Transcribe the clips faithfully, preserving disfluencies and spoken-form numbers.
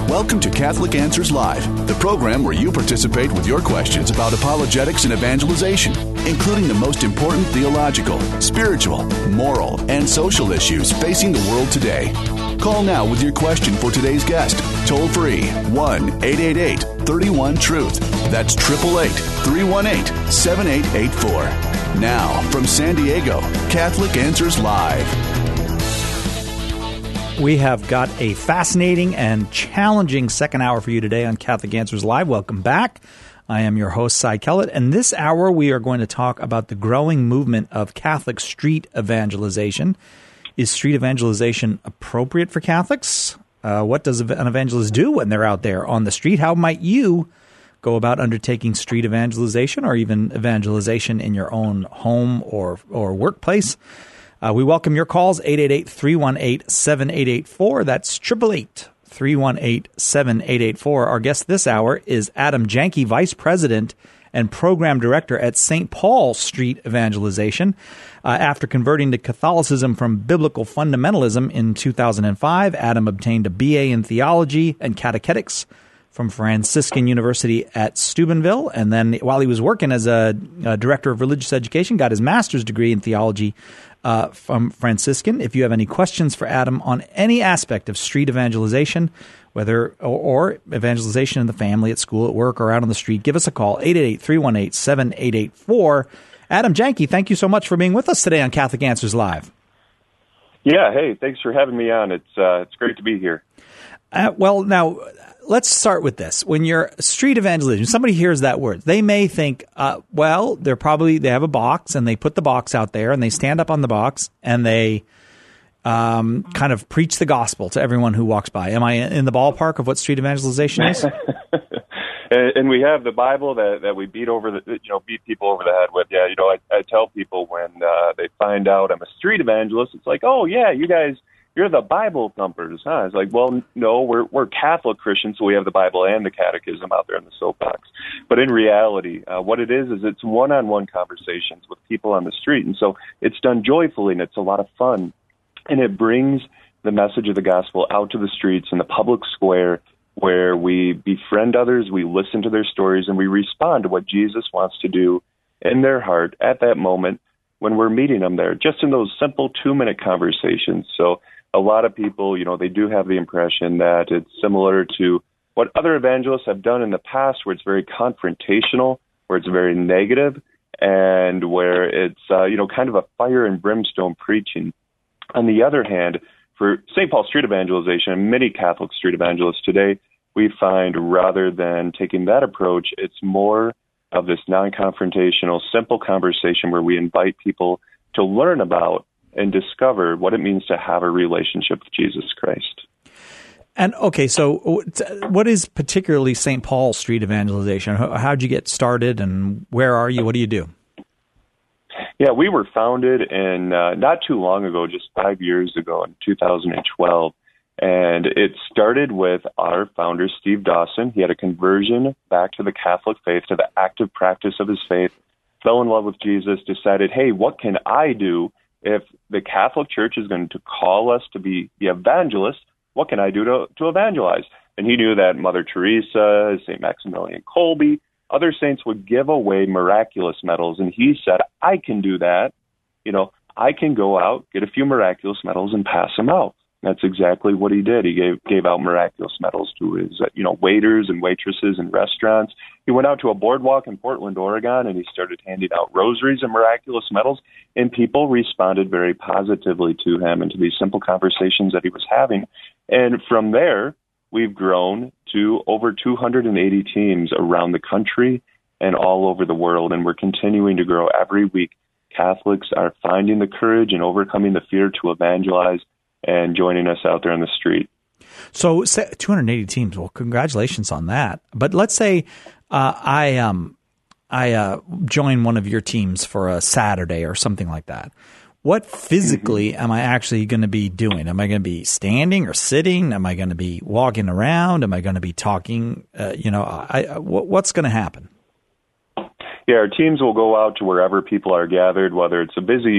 Welcome to Catholic Answers Live, the program where you participate with your questions about apologetics and evangelization, including the most important theological, spiritual, moral, and social issues facing the world today. Call now with your question for today's guest. Toll free, one eight eight eight, three one, truth. That's eight eight eight, three one eight, seven eight eight four. Now, from San Diego, Catholic Answers Live. We have got a fascinating and challenging second hour for you today on Catholic Answers Live. Welcome back. I am your host, Cy Kellett, and this hour we are going to talk about the growing movement of Catholic street evangelization. Is street evangelization appropriate for Catholics? Uh, what does an evangelist do when they're out there on the street? How might you go about undertaking street evangelization or even evangelization in your own home or, or workplace? Uh, we welcome your calls, eight eight eight, three one eight, seven eight eight four. That's eight eight eight, three one eight, seven eight eight four. Our guest this hour is Adam Janke, Vice President and Program Director at Saint Paul Street Evangelization. Uh, after converting to Catholicism from biblical fundamentalism in two thousand five, Adam obtained a B A in Theology and Catechetics from Franciscan University at Steubenville. And then while he was working as a, a Director of Religious Education, got his master's degree in Theology Uh, from Franciscan. If you have any questions for Adam on any aspect of street evangelization, whether or, or evangelization in the family, at school, at work, or out on the street, give us a call, eight eight eight, three one eight, seven eight eight four. Adam Janke, thank you so much for being with us today on Catholic Answers Live. Yeah, hey, thanks for having me on. It's uh, it's great to be here. Uh, well, now, let's start with this. When you're street evangelization, somebody hears that word, they may think, uh, well, they're probably, they have a box and they put the box out there and they stand up on the box and they um, kind of preach the gospel to everyone who walks by. Am I in the ballpark of what street evangelization is? and, and we have the Bible that, that we beat over the, you know, beat people over the head with. Yeah, you know, I, I tell people when uh, they find out I'm a street evangelist, it's like, oh yeah, you guys, you're the Bible thumpers, huh? It's like, well, no, we're we're Catholic Christians, so we have the Bible and the Catechism out there in the soapbox. But in reality, uh, what it is is it's one-on-one conversations with people on the street, and so it's done joyfully, and it's a lot of fun, and it brings the message of the gospel out to the streets in the public square, where we befriend others, we listen to their stories, and we respond to what Jesus wants to do in their heart at that moment when we're meeting them there, just in those simple two-minute conversations. So a lot of people, you know, they do have the impression that it's similar to what other evangelists have done in the past, where it's very confrontational, where it's very negative, and where it's, uh, you know, kind of a fire and brimstone preaching. On the other hand, for Saint Paul Street Evangelization and many Catholic street evangelists today, we find rather than taking that approach, it's more of this non-confrontational, simple conversation where we invite people to learn about and discover what it means to have a relationship with Jesus Christ. And okay, so what is particularly Saint Paul Street Evangelization? How did you get started, and where are you? What do you do? Yeah, we were founded in uh, not too long ago, just five years ago in two thousand twelve. And it started with our founder, Steve Dawson. He had a conversion back to the Catholic faith, to the active practice of his faith, fell in love with Jesus, decided, hey, what can I do if the Catholic Church is going to call us to be the evangelists? What can I do to, to evangelize? And he knew that Mother Teresa, Saint Maximilian Kolbe, other saints would give away miraculous medals. And he said, I can do that. You know, I can go out, get a few miraculous medals and pass them out. That's exactly what he did. He gave gave out miraculous medals to his, uh, you know, waiters and waitresses in restaurants. He went out to a boardwalk in Portland, Oregon, and he started handing out rosaries and miraculous medals, and people responded very positively to him and to these simple conversations that he was having. And from there, we've grown to over two hundred eighty teams around the country and all over the world, and we're continuing to grow every week. Catholics are finding the courage and overcoming the fear to evangelize and joining us out there on the street. So two hundred eighty teams. Well, congratulations on that. But let's say uh, I um I uh, join one of your teams for a Saturday or something like that. What physically mm-hmm. am I actually going to be doing? Am I going to be standing or sitting? Am I going to be walking around? Am I going to be talking? Uh, you know, I, I, what's going to happen? Yeah, our teams will go out to wherever people are gathered, whether it's a busy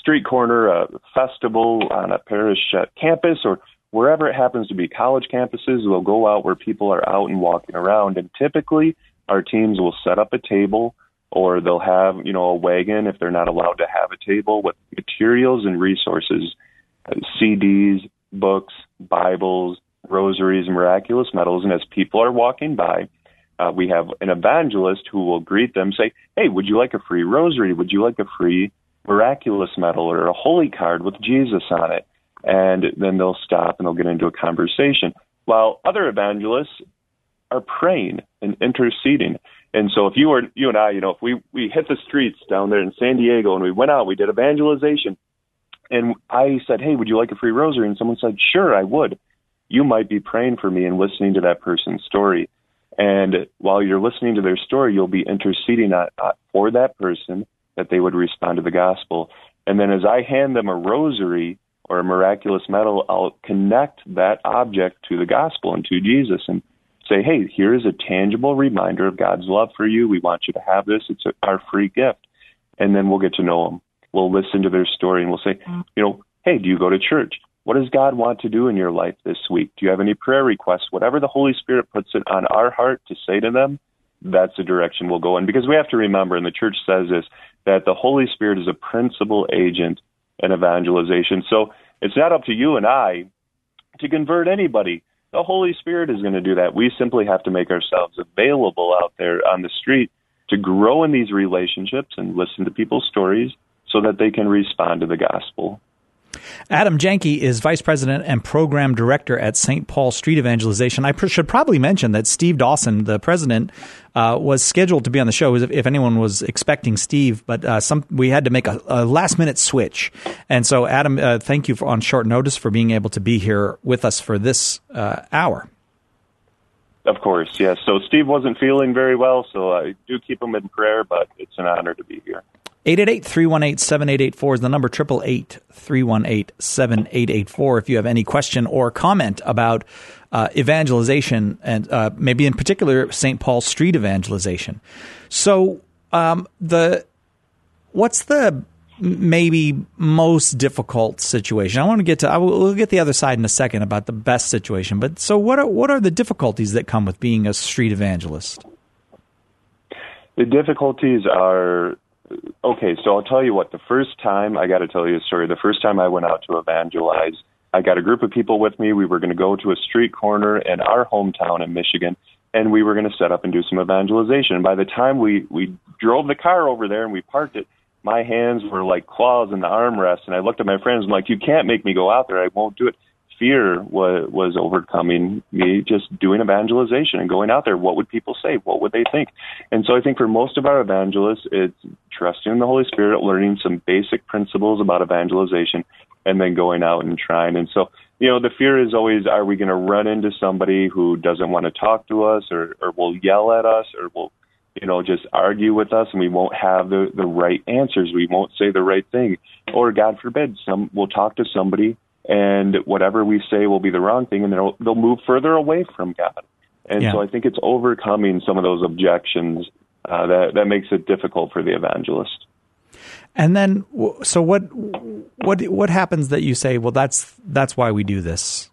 street corner, a festival on a parish uh, campus, or wherever it happens to be, college campuses, we'll go out where people are out and walking around. And typically our teams will set up a table, or they'll have, you know, a wagon if they're not allowed to have a table, with materials and resources, uh, C Ds, books, Bibles, rosaries, miraculous medals. And as people are walking by, uh, we have an evangelist who will greet them, say, hey, would you like a free rosary? Would you like a free miraculous medal or a holy card with Jesus on it? And then they'll stop and they'll get into a conversation, while other evangelists are praying and interceding. And so if you were, you and I, you know, if we, we hit the streets down there in San Diego and we went out, we did evangelization, and I said, hey, would you like a free rosary? And someone said, sure, I would. You might be praying for me and listening to that person's story. And while you're listening to their story, you'll be interceding for that person, that they would respond to the gospel. And then as I hand them a rosary or a miraculous medal, I'll connect that object to the gospel and to Jesus and say, hey, here is a tangible reminder of God's love for you. We want you to have this. It's a, our free gift. And then we'll get to know them. We'll listen to their story and we'll say, you know, hey, do you go to church? What does God want to do in your life this week? Do you have any prayer requests? Whatever the Holy Spirit puts it on our heart to say to them, that's the direction we'll go in. Because we have to remember, and the church says this, that the Holy Spirit is a principal agent in evangelization. So it's not up to you and I to convert anybody. The Holy Spirit is going to do that. We simply have to make ourselves available out there on the street to grow in these relationships and listen to people's stories so that they can respond to the gospel. Adam Janke is Vice President and Program Director at Saint Paul Street Evangelization. I pr- should probably mention that Steve Dawson, the president, uh, was scheduled to be on the show if, if anyone was expecting Steve, but uh, some we had to make a, a last-minute switch. And so, Adam, uh, thank you for, on short notice for being able to be here with us for this uh, hour. Of course, yes. So Steve wasn't feeling very well, so I do keep him in prayer, but it's an honor to be here. eight eight eight, three one eight, seven eight eight four is the number, eight eight eight, three one eight, seven eight eight four. If you have any question or comment about uh, evangelization, and uh, maybe in particular Saint Paul Street Evangelization. So um, the what's the maybe most difficult situation? I want to get to, I will, we'll get the other side in a second about the best situation. But so what are, what are the difficulties that come with being a street evangelist? The difficulties are, okay, so I'll tell you what, the first time, I got to tell you a story. The first time I went out to evangelize, I got a group of people with me. We were going to go to a street corner in our hometown in Michigan, and we were going to set up and do some evangelization. And by the time we, we drove the car over there and we parked it, my hands were like claws in the armrest, and I looked at my friends and I'm like, you can't make me go out there. I won't do it. Fear was, was overcoming me just doing evangelization and going out there. What would people say? What would they think? And so I think for most of our evangelists, it's trusting in the Holy Spirit, learning some basic principles about evangelization, and then going out and trying. And so, you know, the fear is always, are we going to run into somebody who doesn't want to talk to us, or, or will yell at us, or will, you know, just argue with us, and we won't have the, the right answers. We won't say the right thing. Or God forbid, some we'll talk to somebody and whatever we say will be the wrong thing, and they'll, they'll move further away from God. And yeah. so I think it's overcoming some of those objections uh, that, that makes it difficult for the evangelist. And then, so what what what happens that you say, well, that's that's why we do this?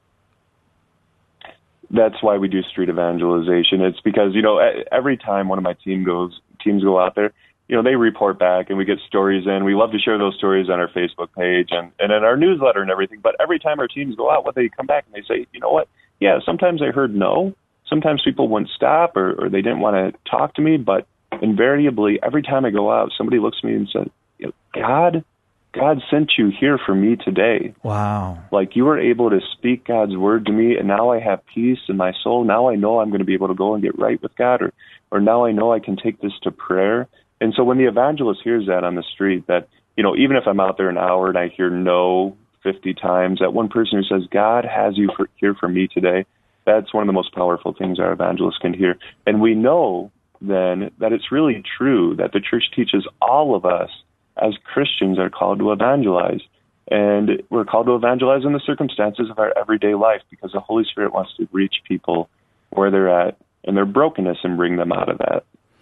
That's why we do street evangelization. It's because, you know, every time one of my team goes, teams go out there, you know, they report back and we get stories in. We love to share those stories on our Facebook page and, and in our newsletter and everything. But every time our teams go out, what they come back and they say, you know what? Yeah, sometimes I heard no. Sometimes people wouldn't stop, or, or they didn't want to talk to me. But invariably, every time I go out, somebody looks at me and says, God, God sent you here for me today. Wow. Like, you were able to speak God's word to me, and now I have peace in my soul. Now I know I'm going to be able to go and get right with God, or, or now I know I can take this to prayer. And so when the evangelist hears that on the street, that, you know, even if I'm out there an hour and I hear no fifty times, that one person who says, God has you for, here for me today, that's one of the most powerful things our evangelists can hear. And we know then that it's really true that the church teaches all of us as Christians are called to evangelize. And we're called to evangelize in the circumstances of our everyday life, because the Holy Spirit wants to reach people where they're at in their brokenness and bring them out of that.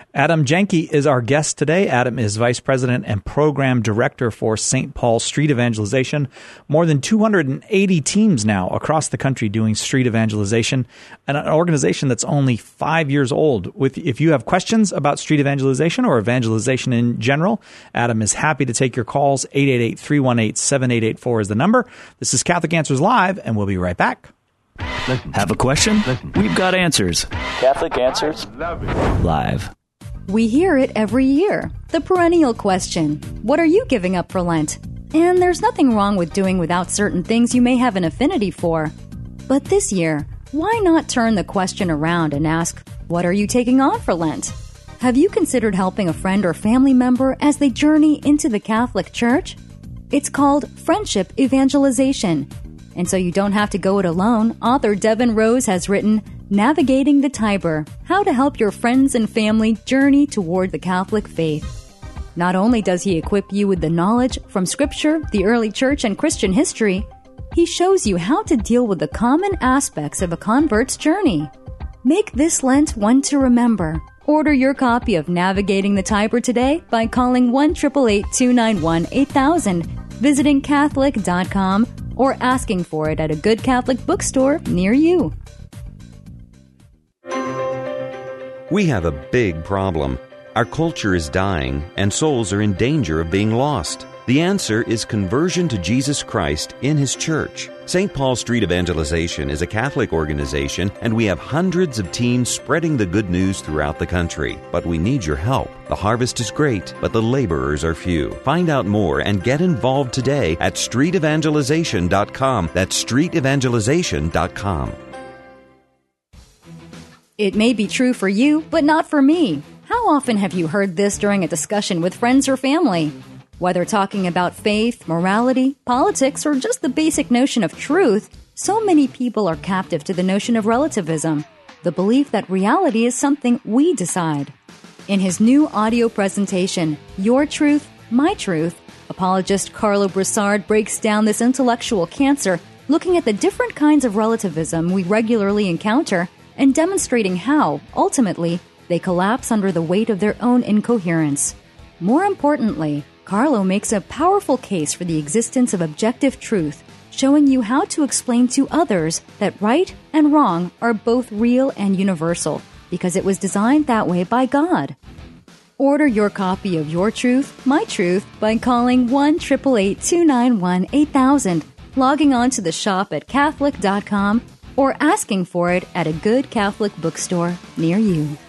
Adam Janke is our guest today. Adam is Vice President and Program Director for Saint Paul Street Evangelization. More than two hundred eighty teams now across the country doing street evangelization, and an organization that's only five years old. With, if you have questions about street evangelization or evangelization in general, Adam is happy to take your calls. eight eight eight, three one eight, seven eight eight four is the number. This is Catholic Answers Live, and we'll be right back. Have a question? We've got answers. Catholic Answers Live. We hear it every year. The perennial question, what are you giving up for Lent? And there's nothing wrong with doing without certain things you may have an affinity for. But this year, why not turn the question around and ask, what are you taking on for Lent? Have you considered helping a friend or family member as they journey into the Catholic Church? It's called Friendship Evangelization. And so you don't have to go it alone, author Devin Rose has written Navigating the Tiber, How to Help Your Friends and Family Journey Toward the Catholic Faith. Not only does he equip you with the knowledge from Scripture, the early Church, and Christian history, he shows you how to deal with the common aspects of a convert's journey. Make this Lent one to remember. Order your copy of Navigating the Tiber today by calling one eight eight eight, two nine one, eight thousand, visiting Catholic dot com, or asking for it at a good Catholic bookstore near you. We have a big problem. Our culture is dying, and souls are in danger of being lost. The answer is conversion to Jesus Christ in His church. Saint Paul Street Evangelization is a Catholic organization, and we have hundreds of teams spreading the good news throughout the country. But we need your help. The harvest is great, but the laborers are few. Find out more and get involved today at street evangelization dot com. That's street evangelization dot com. It may be true for you, but not for me. How often have you heard this during a discussion with friends or family? Whether talking about faith, morality, politics, or just the basic notion of truth, so many people are captive to the notion of relativism, the belief that reality is something we decide. In his new audio presentation, Your Truth, My Truth, apologist Carlo Broussard breaks down this intellectual cancer, looking at the different kinds of relativism we regularly encounter and demonstrating how, ultimately, they collapse under the weight of their own incoherence. More importantly, Carlo makes a powerful case for the existence of objective truth, showing you how to explain to others that right and wrong are both real and universal, because it was designed that way by God. Order your copy of Your Truth, My Truth by calling one eight eight eight, two nine one, eight thousand, logging on to the shop at Catholic dot com, or asking for it at a good Catholic bookstore near you.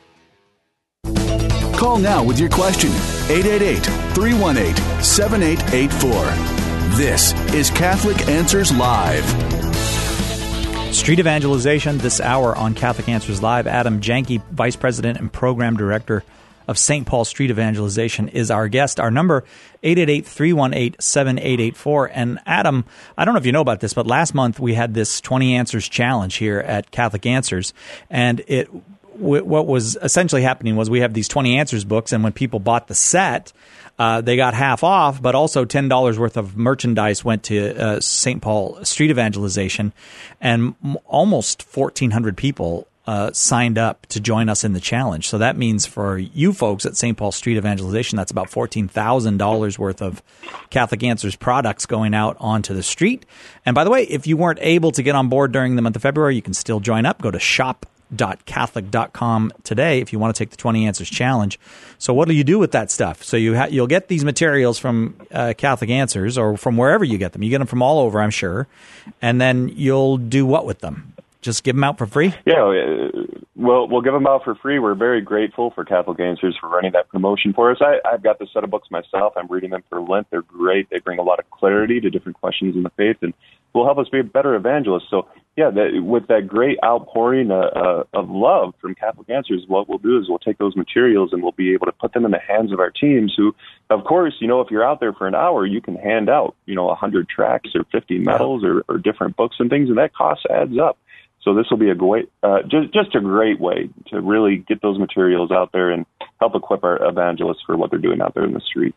Call now with your question. eight eight eight, three one eight, seven eight eight four. This is Catholic Answers Live. Street evangelization this hour on Catholic Answers Live. Adam Janke, Vice President and Program Director of Saint Paul Street Evangelization, is our guest. Our number, eight eight eight, three one eight, seven eight eight four. And Adam, I don't know if you know about this, but last month we had this twenty Answers Challenge here at Catholic Answers, and it what was essentially happening was we have these twenty Answers books, and when people bought the set, uh, they got half off, but also ten dollars worth of merchandise went to uh, Saint Paul Street Evangelization, and m- almost fourteen hundred people uh, signed up to join us in the challenge. So that means for you folks at Saint Paul Street Evangelization, that's about fourteen thousand dollars worth of Catholic Answers products going out onto the street. And by the way, if you weren't able to get on board during the month of February, you can still join up. Go to shop dot catholic dot com today if you want to take the twenty Answers Challenge. So what do you do with that stuff? So you ha- you'll get these materials from uh, Catholic Answers, or from wherever you get them. You get them from all over, I'm sure. And then you'll do what with them? Just give them out for free? Yeah, uh, we'll, we'll give them out for free. We're very grateful for Catholic Answers for running that promotion for us. I, I've got the set of books myself. I'm reading them for Lent. They're great. They bring a lot of clarity to different questions in the faith and will help us be a better evangelist. So, yeah, that, with that great outpouring uh, uh, of love from Catholic Answers, what we'll do is we'll take those materials and we'll be able to put them in the hands of our teams who, of course, you know, if you're out there for an hour, you can hand out, you know, one hundred tracts or fifty medals or, or different books and things, and that cost adds up. So this will be a great, uh, just, just a great way to really get those materials out there and help equip our evangelists for what they're doing out there in the street.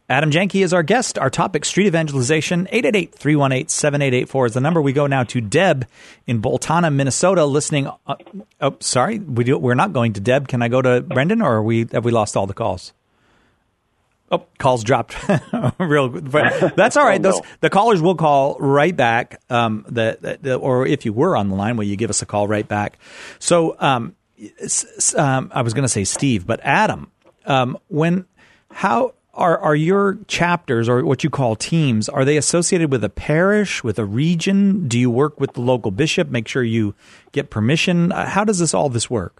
Adam Janke is our guest. Our topic, street evangelization. eight eight eight, three one eight, seven eight eight four is the number. We go now to Deb in Boltana, Minnesota, listening. Uh, oh, sorry, we do, we're not going to Deb. Can I go to Brendan, or are we, have we lost all the calls? Oh, calls dropped. Real, but that's all right. Those the callers will call right back. Um, the, the or if you were on the line, will you give us a call right back? So, um, um I was going to say Steve, but Adam, um, when how are are your chapters or what you call teams? Are they associated with a parish, with a region? Do you work with the local bishop? Make sure you get permission. Uh, how does this all this work?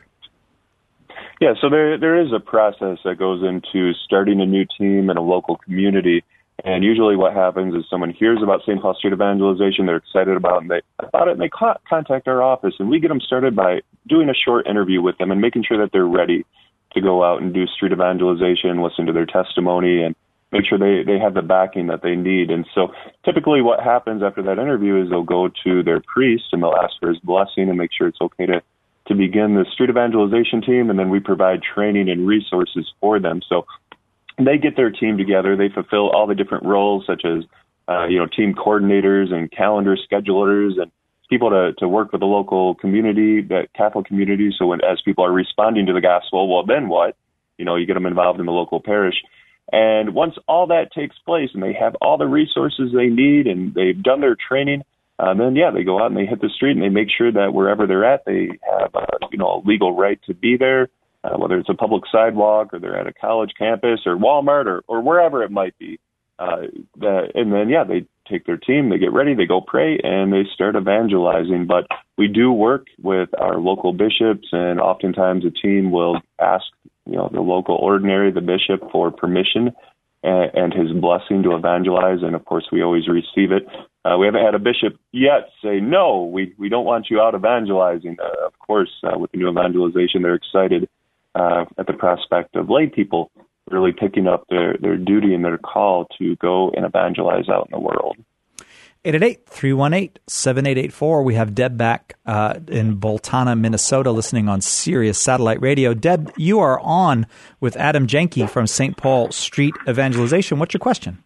Yeah, so there there is a process that goes into starting a new team in a local community, and usually what happens is someone hears about Saint Paul Street Evangelization, they're excited about, and they, about it, and they co- contact our office, and we get them started by doing a short interview with them and making sure that they're ready to go out and do street evangelization, listen to their testimony, and make sure they, they have the backing that they need. And so typically what happens after that interview is they'll go to their priest, and they'll ask for his blessing and make sure it's okay to to begin the street evangelization team, and then we provide training and resources for them. So they get their team together. They fulfill all the different roles, such as, uh, you know, team coordinators and calendar schedulers and people to, to work with the local community, the Catholic community. So when, as people are responding to the gospel, well, then what? You know, you get them involved in the local parish. And once all that takes place and they have all the resources they need and they've done their training, Uh, then, yeah, they go out and they hit the street and they make sure that wherever they're at, they have, uh, you know, a legal right to be there, uh, whether it's a public sidewalk or they're at a college campus or Walmart or, or wherever it might be. Uh, the, and then, yeah, they take their team, they get ready, they go pray, and they start evangelizing. But we do work with our local bishops, and oftentimes a team will ask, you know, the local ordinary, the bishop, for permission and his blessing to evangelize, and of course we always receive it. Uh, we haven't had a bishop yet say, no, we, we don't want you out evangelizing. Uh, of course, uh, with the new evangelization, they're excited uh, at the prospect of lay people really picking up their, their duty and their call to go and evangelize out in the world. eight eight eight, three one eight, seven eight eight four. We have Deb back uh, in Boltana, Minnesota, listening on Sirius Satellite Radio. Deb, you are on with Adam Janke from Saint Paul Street Evangelization. What's your question?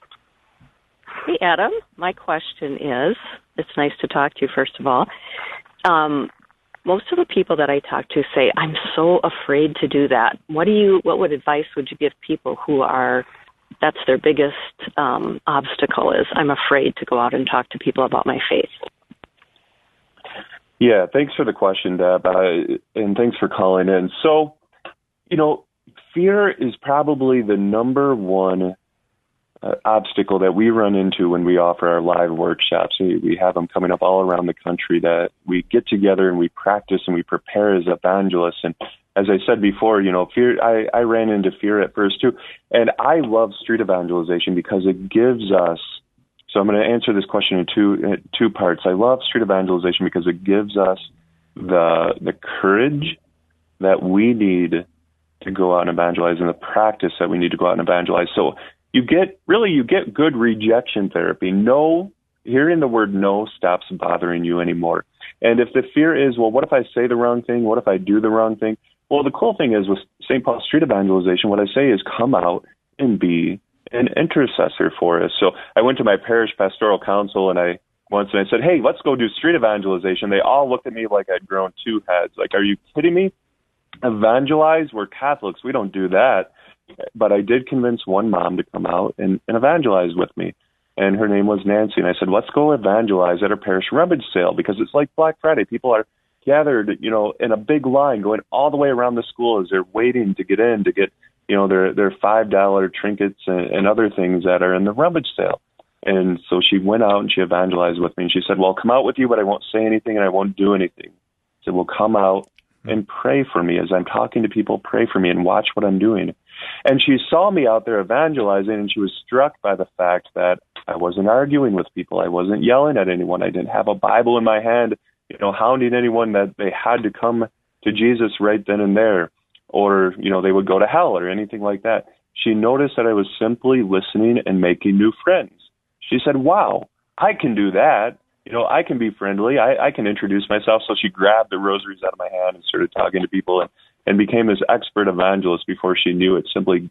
Hey, Adam. My question is, it's nice to talk to you, first of all. Um, most of the people that I talk to say, I'm so afraid to do that. What do you? What would advice would you give people who are, that's their biggest um, obstacle is, I'm afraid to go out and talk to people about my faith? Yeah, thanks for the question, Deb, uh, and thanks for calling in. So, you know, fear is probably the number one uh, obstacle that we run into when we offer our live workshops. We, we have them coming up all around the country that we get together and we practice and we prepare as evangelists. And as I said before, you know, fear, I, I ran into fear at first too. And I love street evangelization because it gives us, so I'm going to answer this question in two, in two parts. I love street evangelization because it gives us the the courage that we need to go out and evangelize and the practice that we need to go out and evangelize. So you get, really, you get good rejection therapy. No, hearing the word no stops bothering you anymore. And if the fear is, well, what if I say the wrong thing? What if I do the wrong thing? Well, the cool thing is with Saint Paul Street Evangelization, what I say is come out and be an intercessor for us. So I went to my parish pastoral council and I once and I said, hey, let's go do street evangelization. They all looked at me like I'd grown two heads. Like, are you kidding me? Evangelize? We're Catholics. We don't do that. But I did convince one mom to come out and, and evangelize with me. And her name was Nancy. And I said, let's go evangelize at our parish rummage sale because it's like Black Friday. People are gathered, you know, in a big line going all the way around the school as they're waiting to get in to get, you know, their, their five dollar trinkets and, and other things that are in the rummage sale. And so she went out and she evangelized with me. And she said, well, I'll come out with you, but I won't say anything and I won't do anything. I said, well, come out and pray for me as I'm talking to people, pray for me and watch what I'm doing. And she saw me out there evangelizing, and she was struck by the fact that I wasn't arguing with people. I wasn't yelling at anyone. I didn't have a Bible in my hand, you know, hounding anyone that they had to come to Jesus right then and there, or, you know, they would go to hell or anything like that. She noticed that I was simply listening and making new friends. She said, wow, I can do that. You know, I can be friendly. I, I can introduce myself. So she grabbed the rosaries out of my hand and started talking to people and, and became this expert evangelist before she knew it, simply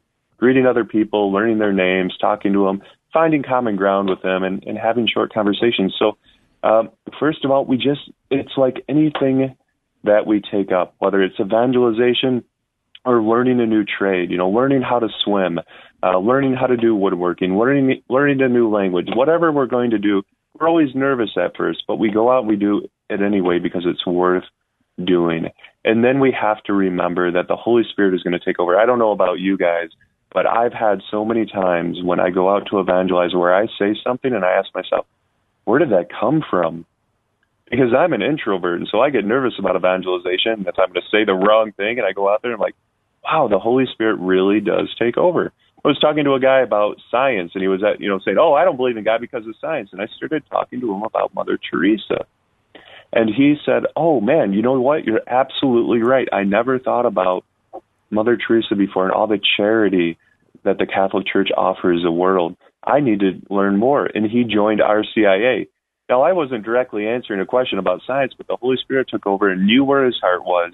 greeting other people, learning their names, talking to them, finding common ground with them, and, and having short conversations. So, um, first of all, we just, it's like anything that we take up, whether it's evangelization or learning a new trade, you know, learning how to swim, uh, learning how to do woodworking, learning, learning a new language, whatever we're going to do. We're always nervous at first, but we go out and we do it anyway because it's worth doing. And then we have to remember that the Holy Spirit is going to take over. I don't know about you guys, but I've had so many times when I go out to evangelize where I say something and I ask myself, where did that come from? Because I'm an introvert, and so I get nervous about evangelization. If I'm going to say the wrong thing and I go out there and I'm like, wow, the Holy Spirit really does take over. I was talking to a guy about science, and he was at, you know, saying, oh, I don't believe in God because of science. And I started talking to him about Mother Teresa. And he said, oh, man, you know what? You're absolutely right. I never thought about Mother Teresa before and all the charity that the Catholic Church offers the world. I need to learn more. And he joined R C I A. Now, I wasn't directly answering a question about science, but the Holy Spirit took over and knew where his heart was.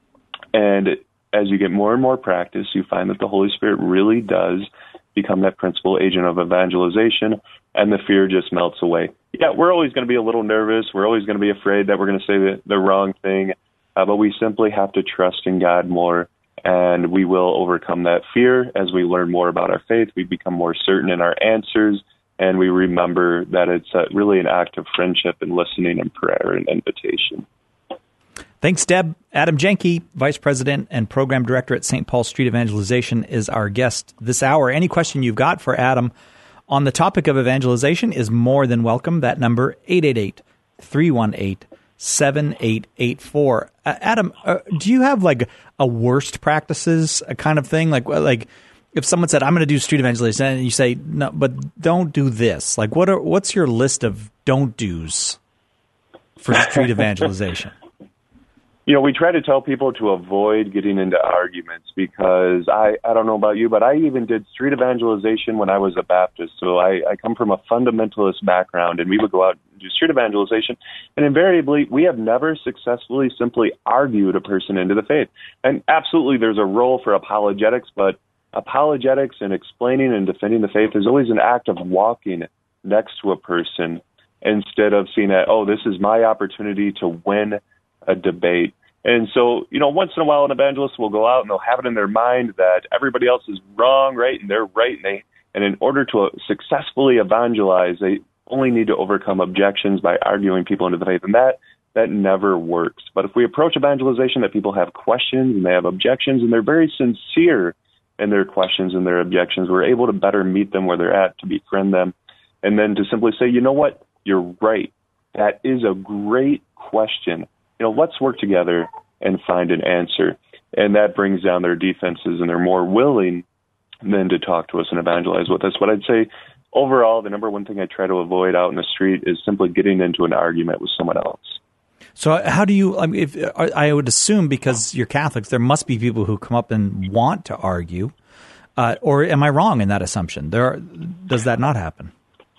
And as you get more and more practice, you find that the Holy Spirit really does become that principal agent of evangelization, and the fear just melts away. Yeah, we're always going to be a little nervous. We're always going to be afraid that we're going to say the, the wrong thing, uh, but we simply have to trust in God more, and we will overcome that fear as we learn more about our faith. We become more certain in our answers, and we remember that it's uh, really an act of friendship and listening and prayer and invitation. Thanks, Deb. Adam Jenke, Vice President and Program Director at Saint Paul Street Evangelization, is our guest this hour. Any question you've got for Adam on the topic of evangelization is more than welcome. That number, eight eight eight, three one eight, seven eight eight four. Uh, Adam, uh, do you have like a worst practices a kind of thing? Like, like if someone said, I'm going to do street evangelization, and you say, no, but don't do this. Like, what are what's your list of don't do's for street evangelization? You know, we try to tell people to avoid getting into arguments because I, I don't know about you, but I even did street evangelization when I was a Baptist. So I, I come from a fundamentalist background, and we would go out and do street evangelization. And invariably, we have never successfully simply argued a person into the faith. And absolutely, there's a role for apologetics, but apologetics and explaining and defending the faith is always an act of walking next to a person instead of seeing that, oh, this is my opportunity to win a debate. And so, you know, once in a while an evangelist will go out and they'll have it in their mind that everybody else is wrong, right, and they're right. And, they, and in order to successfully evangelize, they only need to overcome objections by arguing people into the faith. And that, that never works. But if we approach evangelization that people have questions and they have objections and they're very sincere in their questions and their objections, we're able to better meet them where they're at, to befriend them, and then to simply say, you know what, you're right. That is a great question. You know, let's work together and find an answer. And that brings down their defenses, and they're more willing then to talk to us and evangelize with us. But I'd say overall, the number one thing I try to avoid out in the street is simply getting into an argument with someone else. So how do you, I mean, if, I would assume because you're Catholics, there must be people who come up and want to argue. Uh, or am I wrong in that assumption? There are, does that not happen?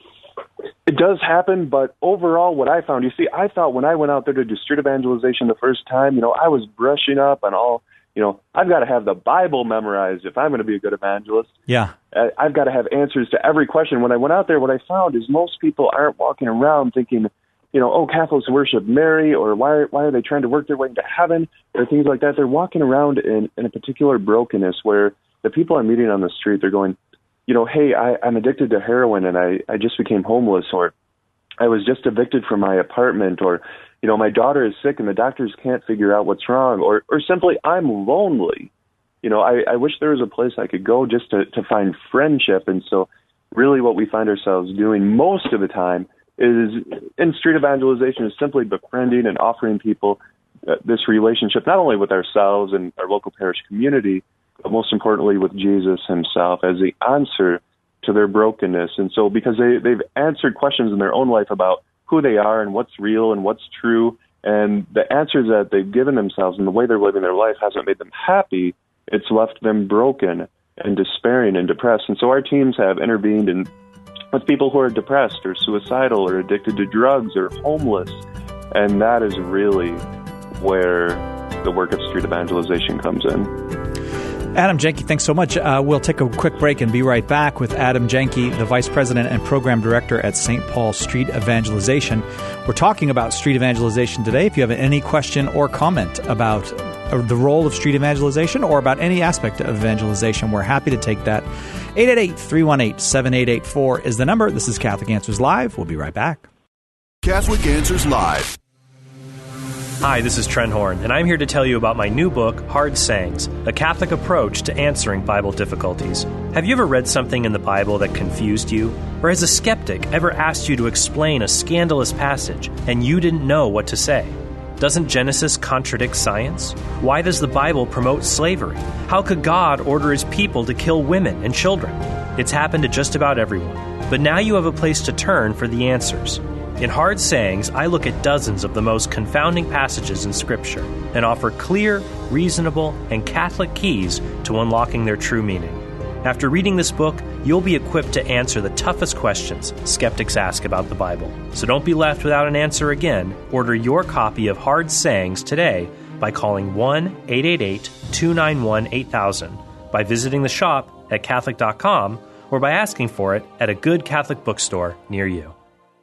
It does happen, but overall what I found, you see, I thought when I went out there to do street evangelization the first time, you know, I was brushing up on all, you know, I've got to have the Bible memorized if I'm going to be a good evangelist. Yeah. I've got to have answers to every question. When I went out there, what I found is most people aren't walking around thinking, you know, oh, Catholics worship Mary, or why, why are they trying to work their way into heaven, or things like that. They're walking around in, in a particular brokenness where the people I'm meeting on the street, they're going, you know, hey, I, I'm addicted to heroin and I, I just became homeless, or I was just evicted from my apartment, or, you know, my daughter is sick and the doctors can't figure out what's wrong, or, or simply I'm lonely. You know, I, I wish there was a place I could go just to, to find friendship. And so really what we find ourselves doing most of the time is in street evangelization is simply befriending and offering people uh, this relationship, not only with ourselves and our local parish community, but most importantly with Jesus himself as the answer to their brokenness. And so because they, they've answered questions in their own life about who they are and what's real and what's true, and the answers that they've given themselves and the way they're living their life hasn't made them happy, it's left them broken and despairing and depressed. And so our teams have intervened in, with people who are depressed or suicidal or addicted to drugs or homeless. And that is really where the work of street evangelization comes in. Adam Janke, thanks so much. Uh, we'll take a quick break and be right back with Adam Janke, the Vice President and Program Director at Saint Paul Street Evangelization. We're talking about street evangelization today. If you have any question or comment about the role of street evangelization or about any aspect of evangelization, we're happy to take that. eight eight eight, three one eight, seven eight eight four is the number. This is Catholic Answers Live. We'll be right back. Catholic Answers Live. Hi, this is Trent Horn, and I'm here to tell you about my new book, Hard Sayings, a Catholic approach to answering Bible difficulties. Have you ever read something in the Bible that confused you? Or has a skeptic ever asked you to explain a scandalous passage and you didn't know what to say? Doesn't Genesis contradict science? Why does the Bible promote slavery? How could God order his people to kill women and children? It's happened to just about everyone. But now you have a place to turn for the answers. In Hard Sayings, I look at dozens of the most confounding passages in Scripture and offer clear, reasonable, and Catholic keys to unlocking their true meaning. After reading this book, you'll be equipped to answer the toughest questions skeptics ask about the Bible. So don't be left without an answer again. Order your copy of Hard Sayings today by calling one eight eight eight, two nine one, eight thousand, by visiting the shop at Catholic dot com, or by asking for it at a good Catholic bookstore near you.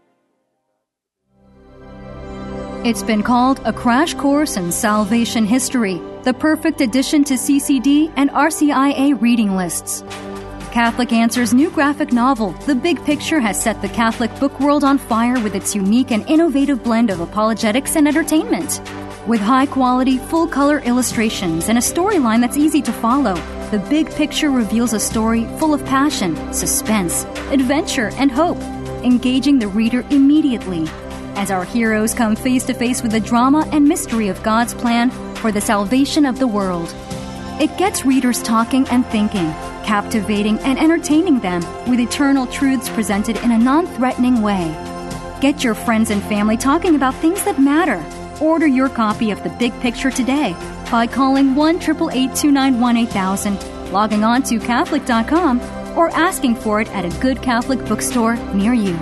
It's been called a crash course in salvation history, the perfect addition to C C D and R C I A reading lists. Catholic Answers' new graphic novel, The Big Picture, has set the Catholic book world on fire with its unique and innovative blend of apologetics and entertainment. With high-quality, full-color illustrations and a storyline that's easy to follow, The Big Picture reveals a story full of passion, suspense, adventure, and hope, engaging the reader immediately as our heroes come face-to-face with the drama and mystery of God's plan for the salvation of the world. It gets readers talking and thinking, captivating and entertaining them with eternal truths presented in a non-threatening way. Get your friends and family talking about things that matter. Order your copy of The Big Picture today by calling one eight eight eight, two nine one, eight thousand, logging on to Catholic dot com, or asking for it at a good Catholic bookstore near you.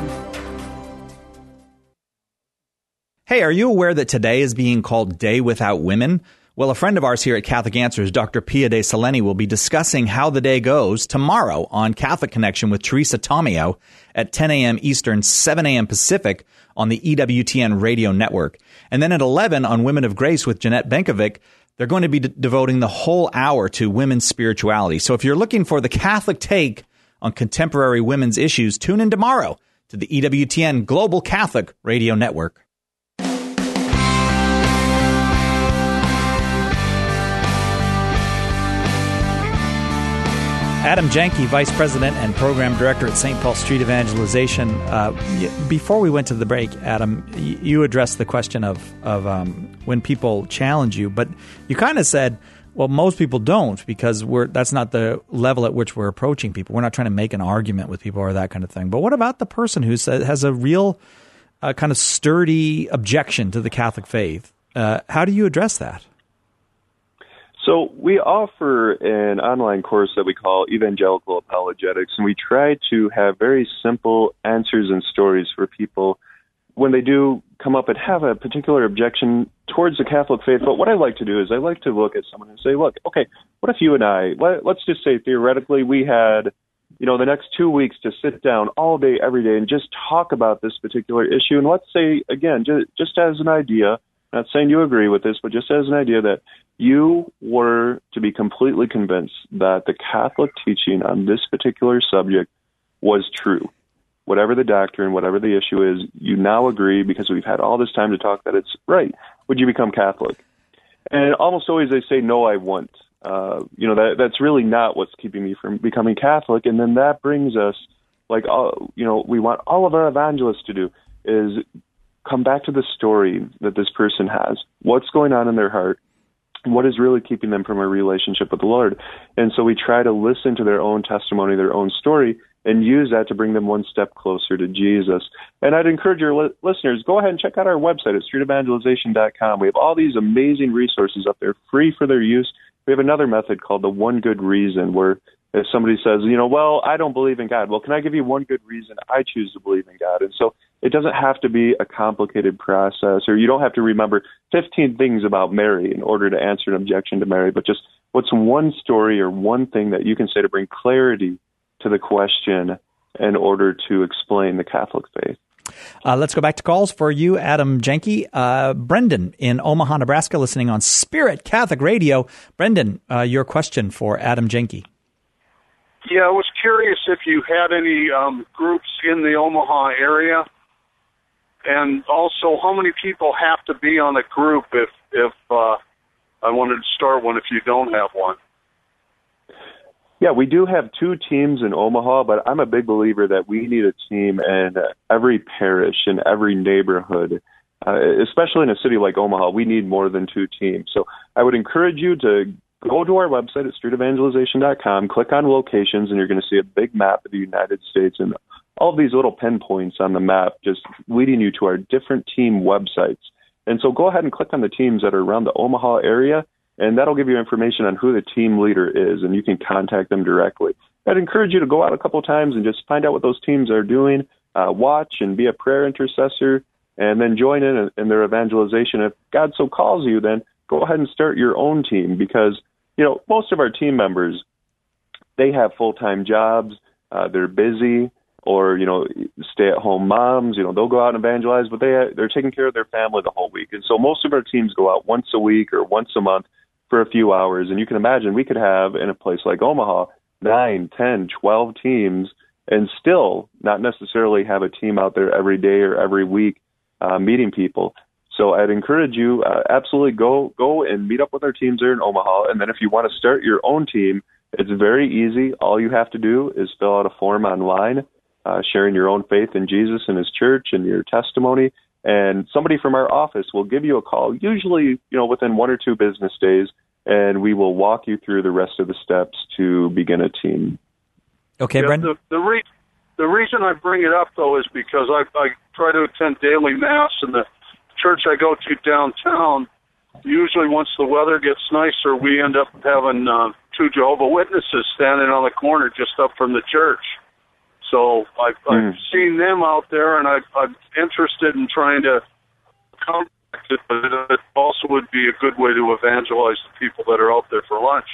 Hey, are you aware that today is being called Day Without Women? Well, a friend of ours here at Catholic Answers, Doctor Pia de Seleni, will be discussing how the day goes tomorrow on Catholic Connection with Teresa Tomeo at ten a.m. Eastern, seven a.m. Pacific on the E W T N radio network. And then at eleven on Women of Grace with Jeanette Benkovic, they're going to be de- devoting the whole hour to women's spirituality. So if you're looking for the Catholic take on contemporary women's issues, tune in tomorrow to the E W T N Global Catholic Radio Network. Adam Janke, Vice President and Program Director at Saint Paul Street Evangelization. Uh, before we went to the break, Adam, you addressed the question of, of um, when people challenge you, but you kind of said, well, most people don't, because we're that's not the level at which we're approaching people. We're not trying to make an argument with people or that kind of thing. But what about the person who says, has a real uh, kind of sturdy objection to the Catholic faith? Uh, how do you address that? So we offer an online course that we call Evangelical Apologetics, and we try to have very simple answers and stories for people when they do come up and have a particular objection towards the Catholic faith. But what I like to do is I like to look at someone and say, look, okay, what if you and I, let, let's just say theoretically we had, you know, the next two weeks to sit down all day, every day, and just talk about this particular issue. And let's say, again, just, just as an idea, not saying you agree with this, but just as an idea that you were to be completely convinced that the Catholic teaching on this particular subject was true. Whatever the doctrine, whatever the issue is, you now agree because we've had all this time to talk that it's right. Would you become Catholic? And almost always they say, no, I won't. Uh, you know, that that's really not what's keeping me from becoming Catholic. And then that brings us, like, uh, you know, we want all of our evangelists to do is come back to the story that this person has. What's going on in their heart? What is really keeping them from a relationship with the Lord? And so we try to listen to their own testimony, their own story, and use that to bring them one step closer to Jesus. And I'd encourage your li- listeners, go ahead and check out our website at street evangelization dot com. We have all these amazing resources up there, free for their use. We have another method called the One Good Reason, where if somebody says, you know, well, I don't believe in God. Well, can I give you one good reason I choose to believe in God? And so it doesn't have to be a complicated process, or you don't have to remember fifteen things about Mary in order to answer an objection to Mary, but just what's one story or one thing that you can say to bring clarity to the question in order to explain the Catholic faith. Uh, let's go back to calls for you, Adam Jenke. Uh, Brendan in Omaha, Nebraska, listening on Spirit Catholic Radio. Brendan, uh, your question for Adam Jenke. Yeah, I was curious if you had any um, groups in the Omaha area, and also how many people have to be on a group if if uh, I wanted to start one if you don't have one. Yeah, we do have two teams in Omaha, but I'm a big believer that we need a team in every parish, in every neighborhood, uh, especially in a city like Omaha. We need more than two teams. So I would encourage you to go to our website at street evangelization dot com, click on locations, and you're going to see a big map of the United States and all of these little pinpoints on the map just leading you to our different team websites. And so go ahead and click on the teams that are around the Omaha area, and that'll give you information on who the team leader is, and you can contact them directly. I'd encourage you to go out a couple times and just find out what those teams are doing, uh, watch and be a prayer intercessor, and then join in in their evangelization. If God so calls you, then go ahead and start your own team, because, you know, most of our team members, they have full-time jobs, uh, they're busy, or, you know, stay-at-home moms, you know, they'll go out and evangelize, but they, they're taking care of their family the whole week. And so most of our teams go out once a week or once a month for a few hours. And you can imagine we could have, in a place like Omaha, nine, ten, twelve teams and still not necessarily have a team out there every day or every week uh, meeting people. So I'd encourage you, uh, absolutely go go and meet up with our teams there in Omaha. And then if you want to start your own team, it's very easy. All you have to do is fill out a form online, uh, sharing your own faith in Jesus and his church and your testimony. And somebody from our office will give you a call, usually, you know, within one or two business days, and we will walk you through the rest of the steps to begin a team. Okay, yeah, Brendan? The, the, re- the reason I bring it up, though, is because I, I try to attend daily Mass, and the church I go to downtown, usually once the weather gets nicer, we end up having uh, two Jehovah's Witnesses standing on the corner just up from the church. So I've, mm. I've seen them out there, and I, I'm interested in trying to contact it, but it also would be a good way to evangelize the people that are out there for lunch.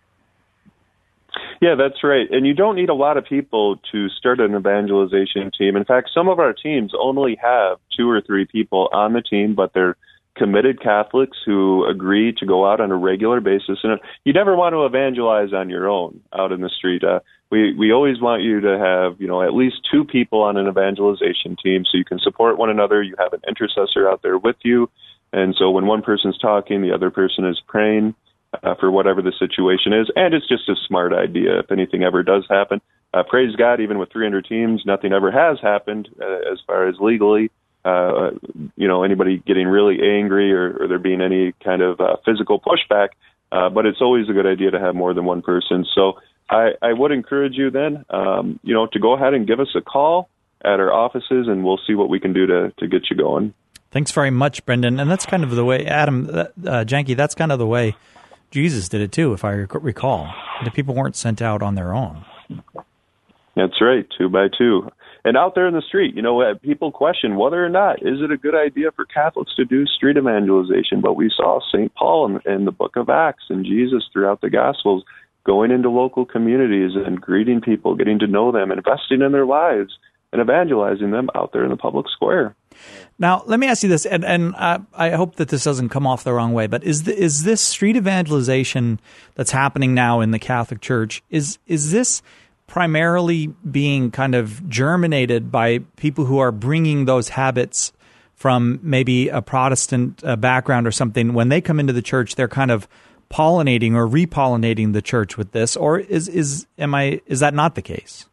Yeah, that's right. And you don't need a lot of people to start an evangelization team. In fact, some of our teams only have two or three people on the team, but they're committed Catholics who agree to go out on a regular basis. And you never want to evangelize on your own out in the street. Uh, we, we always want you to have, you know, at least two people on an evangelization team so you can support one another. You have an intercessor out there with you. And so when one person's talking, the other person is praying uh, for whatever the situation is. And it's just a smart idea if anything ever does happen. Uh, praise God, even with three hundred teams, nothing ever has happened uh, as far as legally. Uh, you know, anybody getting really angry or, or there being any kind of uh, physical pushback, uh, but it's always a good idea to have more than one person. So I, I would encourage you then, um, you know, to go ahead and give us a call at our offices, and we'll see what we can do to, to get you going. Thanks very much, Brendan. And that's kind of the way, Adam uh, Jenke, that's kind of the way Jesus did it too, if I recall. The people weren't sent out on their own. That's right, two by two. And out there in the street, you know, people question whether or not is it a good idea for Catholics to do street evangelization. But we saw Saint Paul in, in the book of Acts and Jesus throughout the Gospels going into local communities and greeting people, getting to know them, investing in their lives, and evangelizing them out there in the public square. Now, let me ask you this, and, and uh, I hope that this doesn't come off the wrong way, but is the, is this street evangelization that's happening now in the Catholic Church, is is this primarily being kind of germinated by people who are bringing those habits from maybe a Protestant uh, background or something? When they come into the church, they're kind of pollinating or repollinating the church with this, or is is am I is that not the case?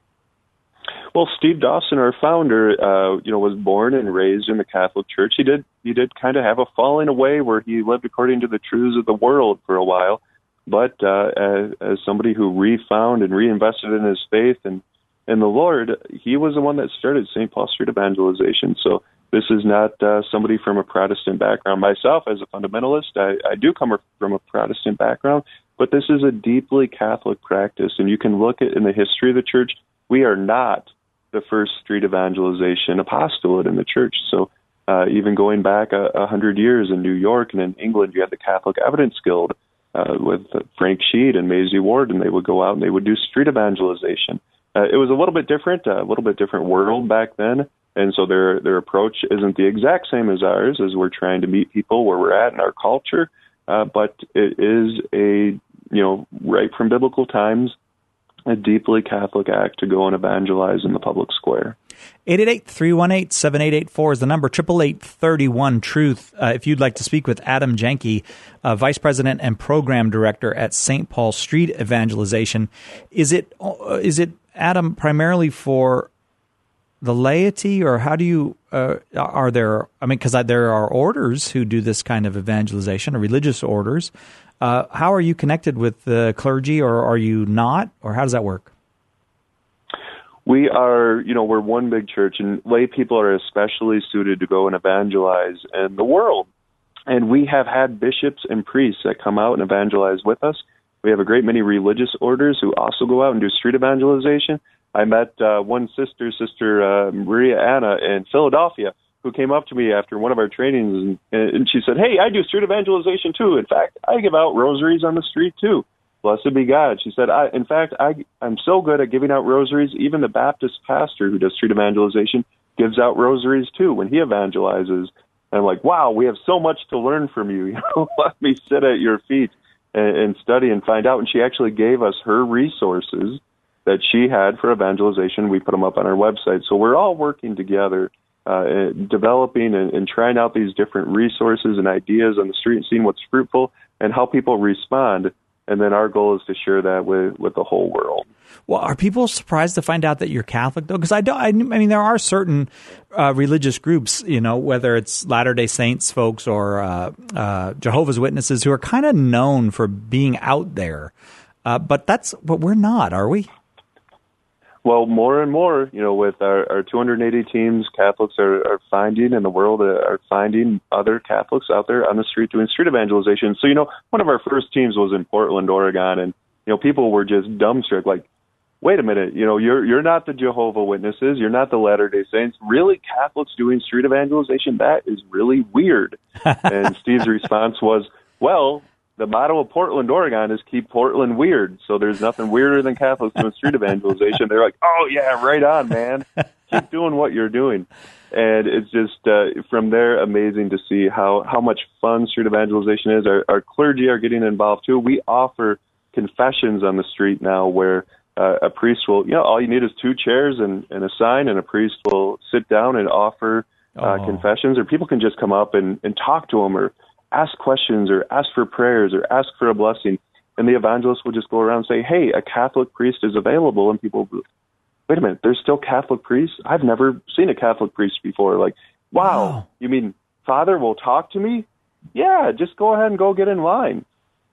Well, Steve Dawson, our founder, uh, you know, was born and raised in the Catholic Church. He did he did kind of have a falling away where he lived according to the truths of the world for a while. But uh, as, as somebody who refound and reinvested in his faith and in the Lord, he was the one that started Saint Paul Street Evangelization. So this is not uh, somebody from a Protestant background. Myself, as a fundamentalist, I, I do come from a Protestant background, But this is a deeply Catholic practice, and you can look at in the history of the church, we are not the first street evangelization apostolate in the church. So uh, even going back a, a hundred years in New York and in England, you had the Catholic Evidence Guild uh, with Frank Sheed and Maisie Ward, and they would go out and they would do street evangelization. Uh, it was a little bit different, a little bit different world back then. And so their their approach isn't the exact same as ours, as we're trying to meet people where we're at in our culture. Uh, but it is a, you know, right from biblical times, a deeply Catholic act to go and evangelize in the public square. eight eight eight, three one eight, seven eight eight four is the number, eight eight eight, three one, TRUTH. Uh, if you'd like to speak with Adam Janke, uh, Vice President and Program Director at Saint Paul Street Evangelization. Is it uh, is it, Adam, primarily for the laity, or how do you, uh, are there, I mean, because there are orders who do this kind of evangelization, or religious orders. Uh, how are you connected with the clergy, or are you not, or how does that work? We are, you know, we're one big church, and lay people are especially suited to go and evangelize in the world. And we have had bishops and priests that come out and evangelize with us. We have a great many religious orders who also go out and do street evangelization. I met uh, one sister, Sister uh, Maria Anna in Philadelphia, who came up to me after one of our trainings, and, and she said, "Hey, I do street evangelization too. In fact, I give out rosaries on the street too. Blessed be God." She said, I, in fact, I, I'm so good at giving out rosaries, even the Baptist pastor who does street evangelization gives out rosaries too when he evangelizes. And I'm like, wow, we have so much to learn from you. You know, let me sit at your feet and, and study and find out. And she actually gave us her resources that she had for evangelization. We put them up on our website. So we're all working together, uh, developing and, and trying out these different resources and ideas on the street and seeing what's fruitful and how people respond. And then our goal is to share that with, with the whole world. Well, are people surprised to find out that you're Catholic, though? Because I don't. I, I mean, there are certain uh, religious groups, you know, whether it's Latter-day Saints folks or uh, uh, Jehovah's Witnesses, who are kind of known for being out there. Uh, but that's, but we're not, are we? Well, more and more, you know, with our, our two hundred eighty teams, Catholics are, are finding in the world, uh, are finding other Catholics out there on the street doing street evangelization. So, you know, one of our first teams was in Portland, Oregon, and, you know, people were just dumbstruck, like, wait a minute, you know, you're you're not the Jehovah's Witnesses, you're not the Latter-day Saints. Really, Catholics doing street evangelization? That is really weird. And Steve's response was, well, the motto of Portland, Oregon is keep Portland weird. So there's nothing weirder than Catholics doing street evangelization. They're like, oh, yeah, right on, man. Keep doing what you're doing. And it's just, uh, from there, amazing to see how, how much fun street evangelization is. Our, our clergy are getting involved, too. We offer confessions on the street now where uh, a priest will, you know, all you need is two chairs and, and a sign, and a priest will sit down and offer uh, oh. confessions, or people can just come up and, and talk to them, or ask questions, or ask for prayers, or ask for a blessing. And the evangelist will just go around and say, hey, a Catholic priest is available. And people, wait a minute, there's still Catholic priests? I've never seen a Catholic priest before. Like, wow, wow. You mean Father will talk to me? Yeah, just go ahead and go get in line.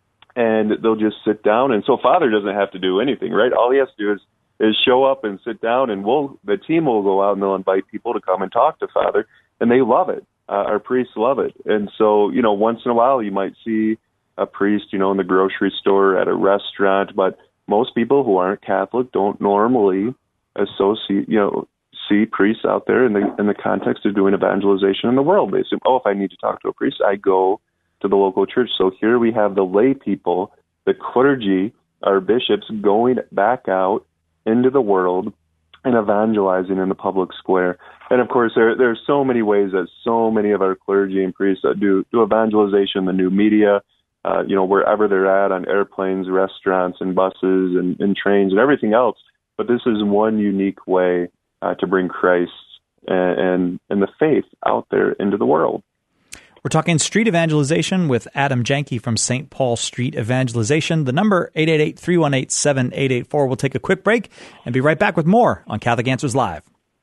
And they'll just sit down. And so Father doesn't have to do anything, right? All he has to do is, is show up and sit down, and we'll, the team will go out and they'll invite people to come and talk to Father. And they love it. Uh, our priests love it. And so, you know, once in a while you might see a priest, you know, in the grocery store, at a restaurant, but most people who aren't Catholic don't normally associate, you know, see priests out there in the in the context of doing evangelization in the world. They say, oh, if I need to talk to a priest, I go to the local church. So here we have the lay people, the clergy, our bishops going back out into the world and evangelizing in the public square. And of course, there there are so many ways that so many of our clergy and priests that do do evangelization, the new media, uh, you know, wherever they're at, on airplanes, restaurants, and buses, and, and trains, and everything else. But this is one unique way uh, to bring Christ and, and and the faith out there into the world. We're talking street evangelization with Adam Janke from Saint Paul Street Evangelization. The number, eight eight eight, three one eight, seven eight eight four. We'll take a quick break and be right back with more on Catholic Answers Live.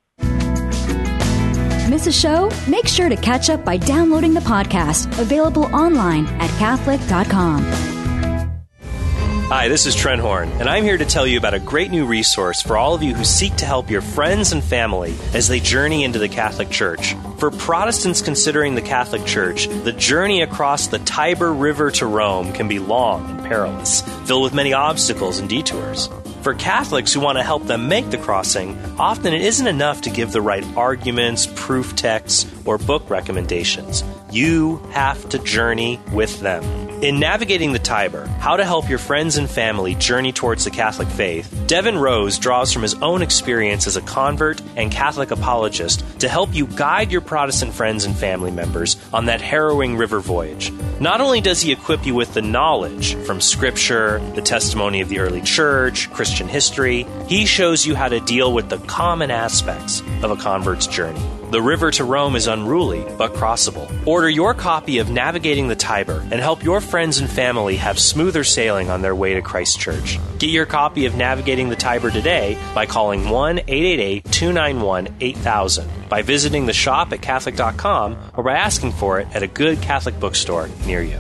Miss a show? Make sure to catch up by downloading the podcast, available online at Catholic dot com. Hi, this is Trent Horn, and I'm here to tell you about a great new resource for all of you who seek to help your friends and family as they journey into the Catholic Church. For Protestants considering the Catholic Church, the journey across the Tiber River to Rome can be long and perilous, filled with many obstacles and detours. For Catholics who want to help them make the crossing, often it isn't enough to give the right arguments, proof texts, or book recommendations. You have to journey with them. In Navigating the Tiber, How to Help Your Friends and Family Journey Towards the Catholic Faith, Devin Rose draws from his own experience as a convert and Catholic apologist to help you guide your Protestant friends and family members on that harrowing river voyage. Not only does he equip you with the knowledge from Scripture, the testimony of the early Church, Christian history, he shows you how to deal with the common aspects of a convert's journey. The river to Rome is unruly, but crossable. Order your copy of Navigating the Tiber and help your friends and family have smoother sailing on their way to Christ Church. Get your copy of Navigating the Tiber today by calling one eight eight eight, two nine one, eight thousand, by visiting the shop at Catholic dot com, or by asking for it at a good Catholic bookstore near you.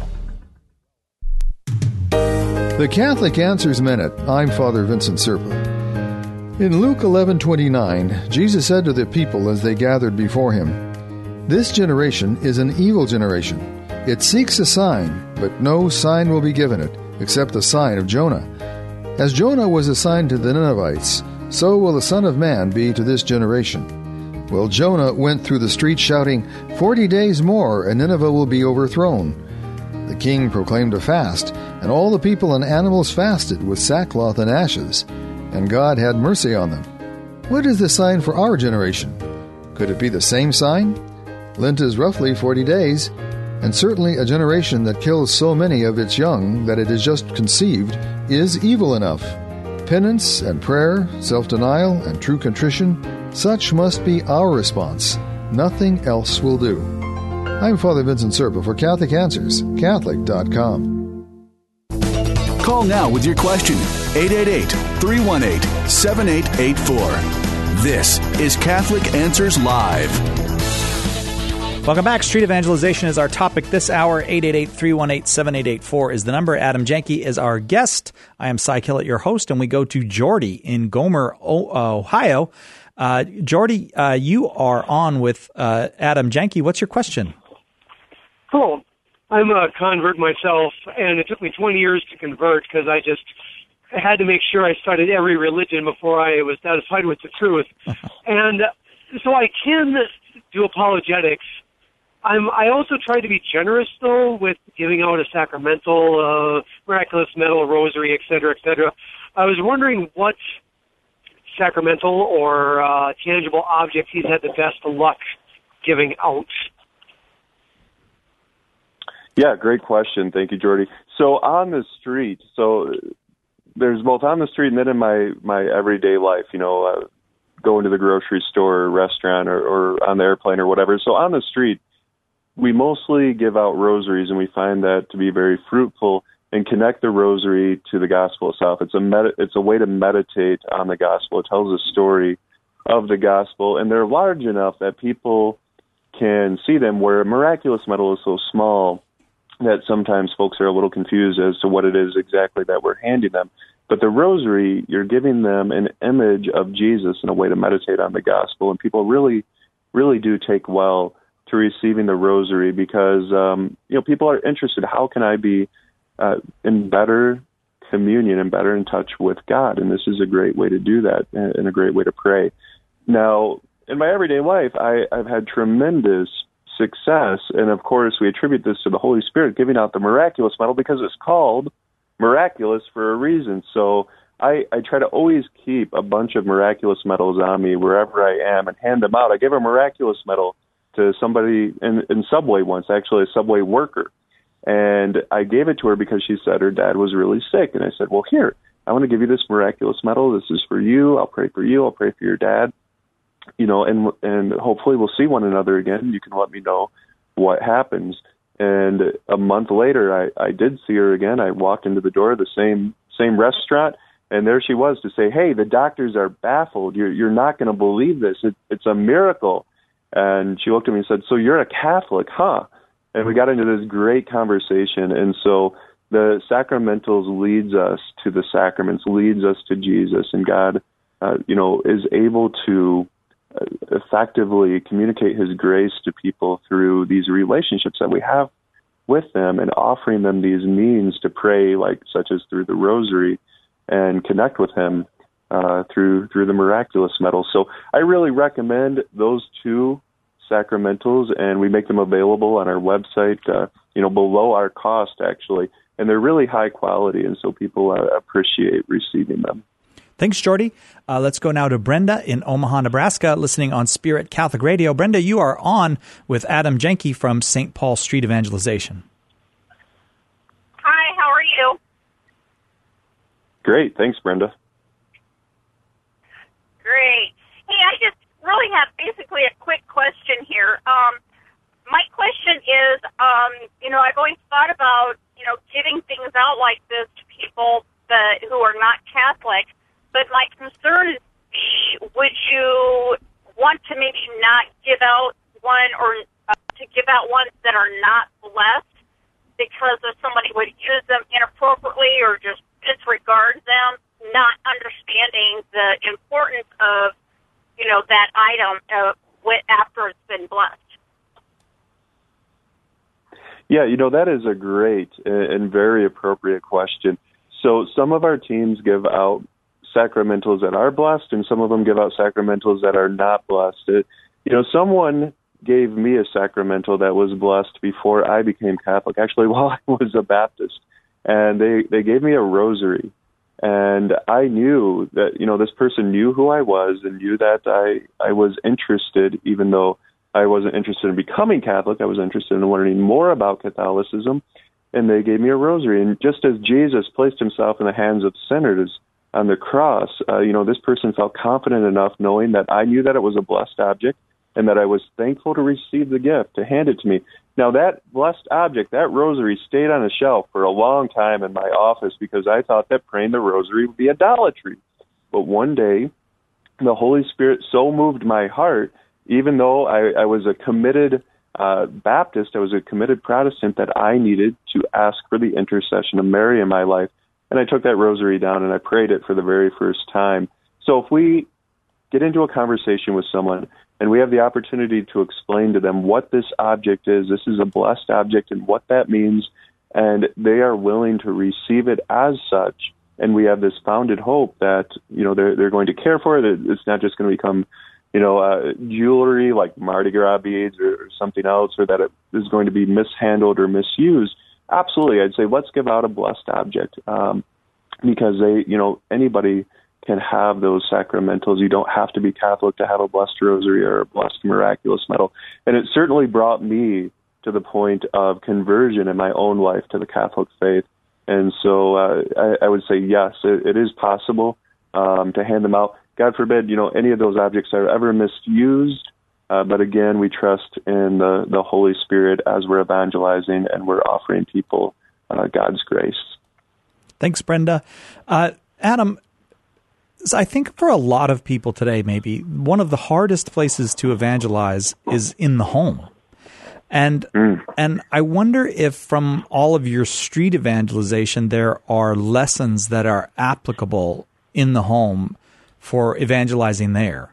The Catholic Answers Minute. I'm Father Vincent Serpa. In Luke eleven twenty-nine, Jesus said to the people as they gathered before him, "This generation is an evil generation. It seeks a sign, but no sign will be given it, except the sign of Jonah. As Jonah was a sign to the Ninevites, so will the Son of Man be to this generation. Well, Jonah went through the streets shouting, 'Forty days more, and Nineveh will be overthrown.' The king proclaimed a fast, and all the people and animals fasted with sackcloth and ashes. And God had mercy on them. What is the sign for our generation? Could it be the same sign? Lent is roughly forty days, and certainly a generation that kills so many of its young that it is just conceived is evil enough. Penance and prayer, self-denial and true contrition, such must be our response. Nothing else will do." I'm Father Vincent Serpa for Catholic Answers, Catholic dot com. Call now with your question, eight eight eight, three one eight, seven eight eight four. This is Catholic Answers Live. Welcome back. Street evangelization is our topic this hour. eight eight eight, three one eight, seven eight eight four is the number. Adam Janke is our guest. I am Cy Kellett, your host, and we go to Jordy in Gomer, Ohio. Uh, Jordy, uh, you are on with uh, Adam Janke. What's your question? Hello. I'm a convert myself, and it took me twenty years to convert because I just had to make sure I studied every religion before I was satisfied with the truth. And so I can do apologetics. I'm, I also try to be generous, though, with giving out a sacramental, uh, miraculous medal, rosary, et cetera, et cetera. I was wondering what sacramental or uh, tangible object he's had the best luck giving out. Yeah, great question. Thank you, Jordy. So on the street, so there's both on the street and then in my, my everyday life, you know, uh, going to the grocery store or restaurant or, or on the airplane or whatever. So on the street, we mostly give out rosaries, and we find that to be very fruitful and connect the rosary to the gospel itself. It's a med- it's a way to meditate on the gospel. It tells a story of the gospel, and they're large enough that people can see them, where a miraculous medal is so small that sometimes folks are a little confused as to what it is exactly that we're handing them. But the rosary, you're giving them an image of Jesus and a way to meditate on the gospel, and people really, really do take well to receiving the rosary because, um, you know, people are interested. How can I be uh, in better communion and better in touch with God? And this is a great way to do that and a great way to pray. Now, in my everyday life, I, I've had tremendous success, and of course we attribute this to the Holy Spirit giving out the miraculous medal because it's called miraculous for a reason. So I, I try to always keep a bunch of miraculous medals on me wherever I am and hand them out. I gave a miraculous medal to somebody in, in Subway once, actually a Subway worker, and I gave it to her because she said her dad was really sick, and I said, well, here, I want to give you this miraculous medal. This is for you. I'll pray for you. I'll pray for your dad. You know, and and hopefully we'll see one another again. You can let me know what happens. And a month later, I, I did see her again. I walked into the door of the same same restaurant, and there she was to say, hey, the doctors are baffled. You're, you're not going to believe this. It, it's a miracle. And she looked at me and said, so you're a Catholic, huh? And we got into this great conversation. And so the sacramentals leads us to the sacraments, leads us to Jesus, and God, uh, you know, is able to uh, effectively communicate His grace to people through these relationships that we have with them, and offering them these means to pray, like such as through the Rosary, and connect with Him uh, through through the miraculous medal. So I really recommend those two sacramentals, and we make them available on our website, uh, you know, below our cost, actually. And they're really high quality, and so people uh, appreciate receiving them. Thanks, Jordy. Uh, let's go now to Brenda in Omaha, Nebraska, listening on Spirit Catholic Radio. Brenda, you are on with Adam Jenke from Saint Paul Street Evangelization. Hi, how are you? Great. Thanks, Brenda. Great. Hey, I just really have basically a quick question here. Um, my question is, um, you know, I've always thought about, you know, giving things out like this to people that who are not Catholic, but my concern is, would you want to maybe not give out one, or uh, to give out ones that are not blessed because if somebody would use them inappropriately or just disregard them, not understanding the importance of, you know, that item uh, after it's been blessed? Yeah, you know, that is a great and very appropriate question. So some of our teams give out sacramentals that are blessed, and some of them give out sacramentals that are not blessed. It, you know, someone gave me a sacramental that was blessed before I became Catholic, actually while I was a Baptist, and they, they gave me a rosary. And I knew that, you know, this person knew who I was and knew that I, I was interested, even though I wasn't interested in becoming Catholic. I was interested in learning more about Catholicism, and they gave me a rosary. And just as Jesus placed himself in the hands of sinners on the cross, uh, you know, this person felt confident enough knowing that I knew that it was a blessed object and that I was thankful to receive the gift, to hand it to me. Now, that blessed object, that rosary, stayed on a shelf for a long time in my office because I thought that praying the rosary would be idolatry. But one day, the Holy Spirit so moved my heart, even though I, I was a committed uh, Baptist, I was a committed Protestant, that I needed to ask for the intercession of Mary in my life. And I took that rosary down and I prayed it for the very first time. So if we get into a conversation with someone and we have the opportunity to explain to them what this object is, this is a blessed object and what that means, and they are willing to receive it as such, and we have this founded hope that, you know, they're, they're going to care for it, it's not just going to become, you know, uh, jewelry like Mardi Gras beads or, or something else, or that it is going to be mishandled or misused. Absolutely, I'd say let's give out a blessed object, um, because they, you know, anybody can have those sacramentals. You don't have to be Catholic to have a blessed rosary or a blessed miraculous medal. And it certainly brought me to the point of conversion in my own life to the Catholic faith. And so uh, I, I would say, yes, it, it is possible um, to hand them out. God forbid, you know, any of those objects are ever misused. Uh, but again, we trust in the, the Holy Spirit as we're evangelizing and we're offering people uh, God's grace. Thanks, Brenda. Uh, Adam, I think for a lot of people today, maybe one of the hardest places to evangelize is in the home. And mm. and I wonder if from all of your street evangelization, there are lessons that are applicable in the home for evangelizing there.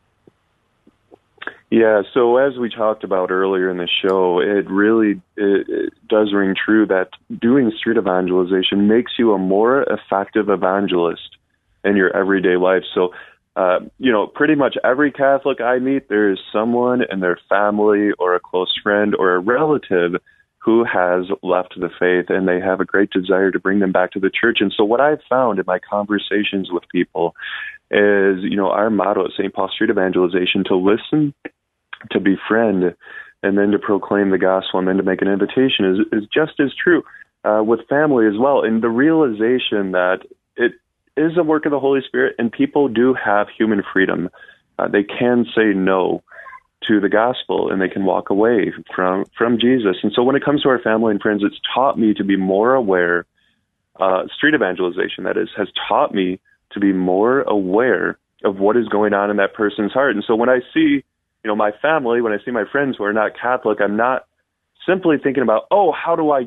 Yeah, so as we talked about earlier in the show, it really it, it does ring true that doing street evangelization makes you a more effective evangelist in your everyday life. So, uh, you know, pretty much every Catholic I meet, there is someone in their family or a close friend or a relative who has left the faith, and they have a great desire to bring them back to the church. And so what I've found in my conversations with people is, you know, our motto at Saint Paul Street Evangelization, to listen, to befriend, and then to proclaim the gospel, and then to make an invitation, is, is just as true uh, with family as well. And the realization that it is a work of the Holy Spirit, and people do have human freedom. Uh, they can say no to the gospel, and they can walk away from, from Jesus. And so when it comes to our family and friends, it's taught me to be more aware, uh, street evangelization, that is, has taught me to be more aware of what is going on in that person's heart. And so when I see, you know, my family, when I see my friends who are not Catholic, I'm not simply thinking about, oh, how do I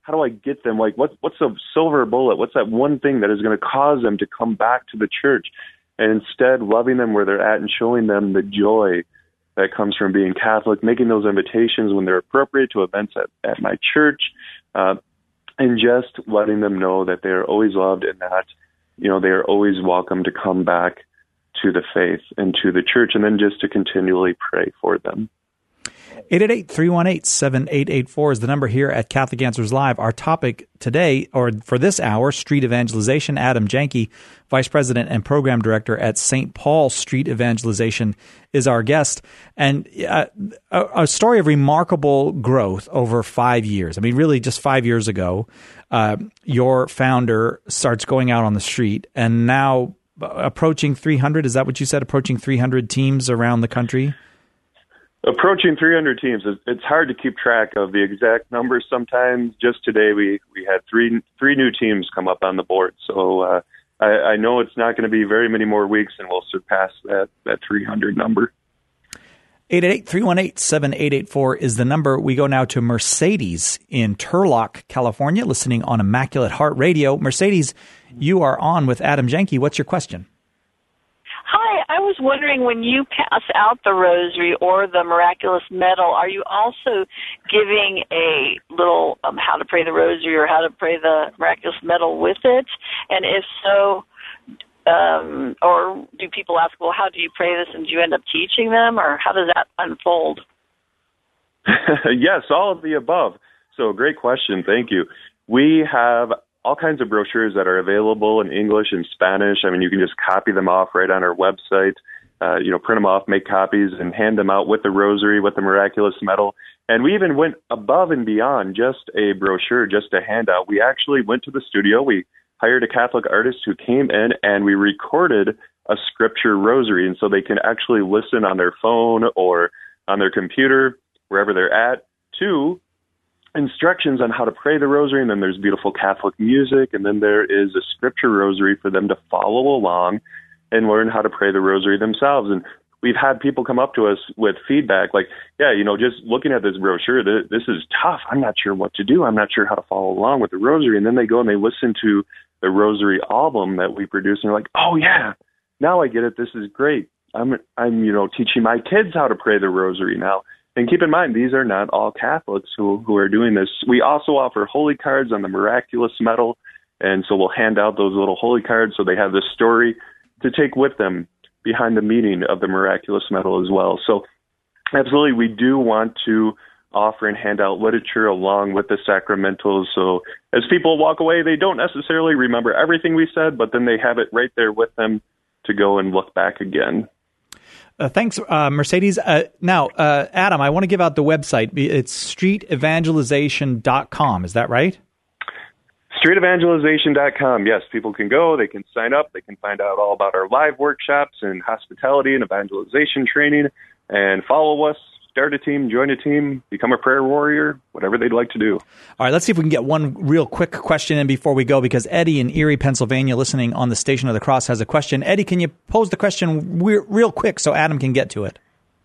how do I get them? Like, what, what's the silver bullet? What's that one thing that is going to cause them to come back to the church? And instead, loving them where they're at and showing them the joy that comes from being Catholic, making those invitations when they're appropriate to events at, at my church, uh, and just letting them know that they are always loved and that, you know, they are always welcome to come back to the faith and to the church, and then just to continually pray for them. eight eight eight, three one eight, seven eight eight four is the number here at Catholic Answers Live. Our topic today, or for this hour, street evangelization. Adam Janke, Vice President and Program Director at Saint Paul Street Evangelization, is our guest. And uh, a, a story of remarkable growth over five years. I mean, really just five years ago, uh, your founder starts going out on the street, and now approaching three hundred, is that what you said, approaching three hundred teams around the country? Approaching three hundred teams. It's hard to keep track of the exact numbers sometimes. Just today, we, we had three three new teams come up on the board. So uh, I, I know it's not going to be very many more weeks, and we'll surpass that, that three hundred number. eight eight eight, three one eight, seven eight eight four is the number. We go now to Mercedes in Turlock, California, listening on Immaculate Heart Radio. Mercedes, you are on with Adam Janke. What's your question? Hi, I was wondering, when you pass out the rosary or the miraculous medal, are you also giving a little um, how to pray the rosary or how to pray the miraculous medal with it? And if so, um, or do people ask, well, how do you pray this, and do you end up teaching them, or how does that unfold? Yes, all of the above. So great question. Thank you. We have all kinds of brochures that are available in English and Spanish. I mean, you can just copy them off right on our website, uh, you know, print them off, make copies, and hand them out with the rosary, with the miraculous medal. And we even went above and beyond just a brochure, just a handout. We actually went to the studio. We hired a Catholic artist who came in, and we recorded a scripture rosary. And so they can actually listen on their phone or on their computer, wherever they're at, to instructions on how to pray the rosary, and then there's beautiful Catholic music, and then there is a scripture rosary for them to follow along and learn how to pray the rosary themselves. And we've had people come up to us with feedback like, yeah, you know, just looking at this brochure, this is tough. I'm not sure what to do. I'm not sure how to follow along with the rosary. And then they go and they listen to the rosary album that we produce, and they're like, oh yeah, now I get it. This is great. I'm, I'm, you know, teaching my kids how to pray the rosary now. And keep in mind, these are not all Catholics who, who are doing this. We also offer holy cards on the miraculous medal, and so we'll hand out those little holy cards so they have this story to take with them behind the meaning of the miraculous medal as well. So absolutely, we do want to offer and hand out literature along with the sacramentals. So as people walk away, they don't necessarily remember everything we said, but then they have it right there with them to go and look back again. Uh, thanks, uh, Mercedes. Uh, now, uh, Adam, I want to give out the website. It's street evangelization dot com. Is that right? street evangelization dot com. Yes, people can go. They can sign up. They can find out all about our live workshops and hospitality and evangelization training, and follow us. Start a team, join a team, become a prayer warrior, whatever they'd like to do. All right, let's see if we can get one real quick question in before we go, because Eddie in Erie, Pennsylvania, listening on the Station of the Cross, has a question. Eddie, can you pose the question real quick so Adam can get to it?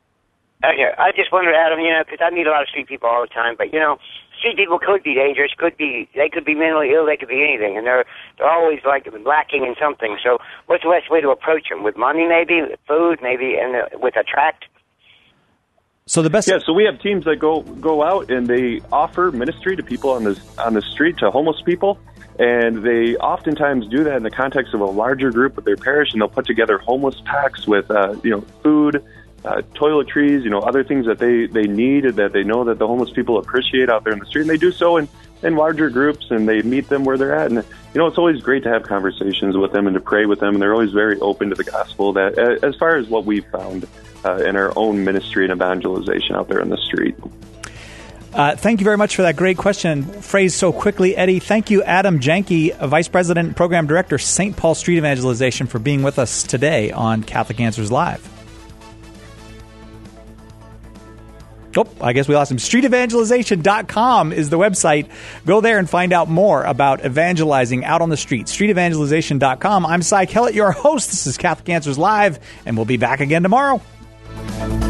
Okay, I just wonder, Adam, you know, because I meet a lot of street people all the time, but, you know, street people could be dangerous, could be, they could be mentally ill, they could be anything, and they're they're always, like, lacking in something. So what's the best way to approach them? With money, maybe? With food, maybe? And uh, with a tract? So the best, yeah. So we have teams that go go out and they offer ministry to people on the on the street, to homeless people, and they oftentimes do that in the context of a larger group of their parish, and they'll put together homeless packs with uh, you know food, uh, toiletries, you know other things that they they need, that they know that the homeless people appreciate out there in the street, and they do so in in larger groups, and they meet them where they're at. And you know it's always great to have conversations with them and to pray with them, and they're always very open to the gospel. That as far as what we've found Uh, in our own ministry and evangelization out there in the street. Uh, thank you very much for that great question, phrased so quickly, Eddie. Thank you, Adam Janke, Vice President and Program Director, Saint Paul Street Evangelization, for being with us today on Catholic Answers Live. Oh, I guess we lost him. street evangelization dot com is the website. Go there and find out more about evangelizing out on the street. street evangelization dot com. I'm Cy Kellett, your host. This is Catholic Answers Live, and we'll be back again tomorrow.